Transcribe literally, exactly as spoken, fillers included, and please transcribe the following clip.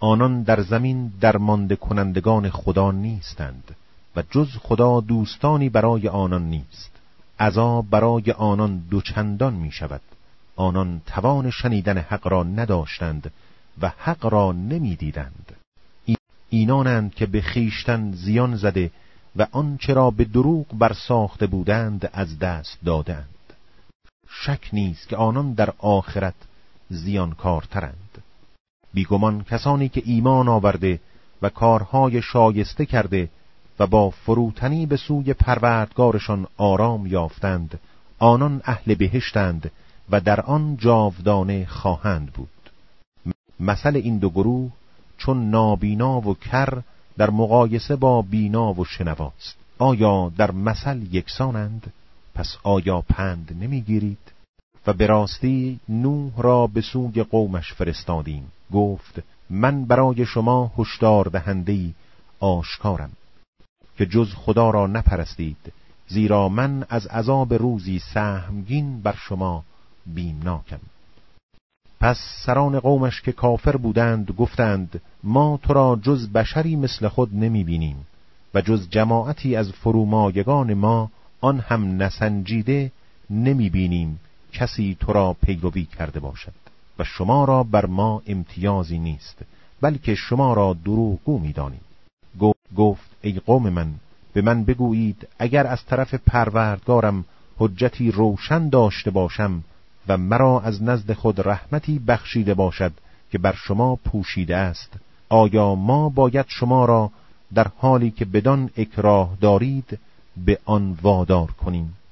آنان در زمین درمانده کنندگان خدا نیستند و جز خدا دوستانی برای آنان نیست. عذاب برای آنان دوچندان می شود. آنان توان شنیدن حق را نداشتند و حق را نمی دیدند. اینانند که به خیشتن زیان زده و آنچه را به دروغ برساخته بودند از دست دادند. شک نیست که آنان در آخرت زیانکارترند. بیگمان کسانی که ایمان آورده و کارهای شایسته کرده و با فروتنی به سوی پروردگارشان آرام یافتند، آنان اهل بهشتند و در آن جاودانه خواهند بود. مثل این دو گروه چون نابینا و کر در مقایسه با بینا و شنواست. آیا در مثل یکسانند؟ پس آیا پند نمیگیرید؟ و به راستی نوح را به سوی قومش فرستادیم. گفت من برای شما هشدار دهنده‌ای آشکارم که جز خدا را نپرستید، زیرا من از عذاب روزی سهمگین بر شما بیمناکم. پس سران قومش که کافر بودند گفتند ما تو را جز بشری مثل خود نمی بینیم و جز جماعتی از فرومایگان ما آن هم نسنجیده نمی بینیم کسی تو را پیروی کرده باشد و شما را بر ما امتیازی نیست، بلکه شما را دروغگو می دانیم. گفت ای قوم من، به من بگویید اگر از طرف پروردگارم حجتی روشن داشته باشم و مرا از نزد خود رحمتی بخشیده باشد که بر شما پوشیده است، آیا ما باید شما را در حالی که بدان اکراه دارید به آن وادار کنیم؟